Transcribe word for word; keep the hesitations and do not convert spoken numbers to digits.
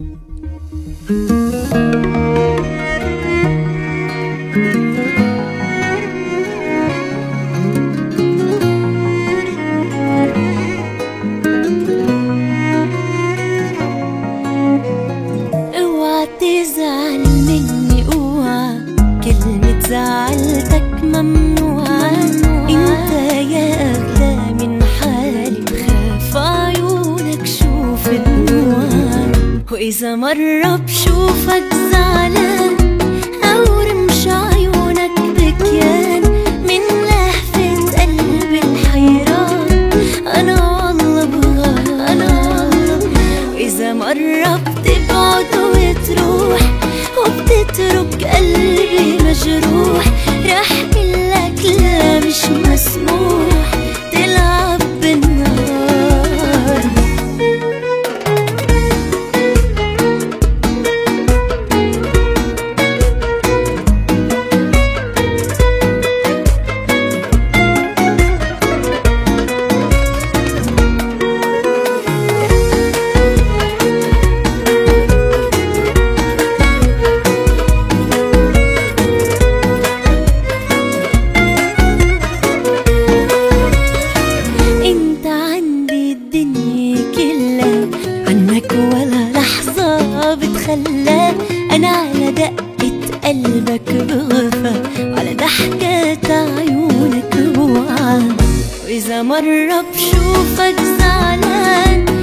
اوعى تزعل مني، اوعى كلمة زعلتك ممنوعة. انت يا اغلى من حالي، بخاف عيونك شوف دموعك. واذا مرة بشوفك زعلان او رمش عيونك بكيان من لهفة قلبي الحيران، انا والله بغار انا والله. واذا مرة بتبعد وتروح وبتترك قلبي مجروح، رح قلك لا مش مسموح تلعب بالنار. عنك ولا لحظة بتخلى، أنا على دقة قلبك بغفى، على ضحكة عيونك بوعى. وإذا مرة بشوفك زعلان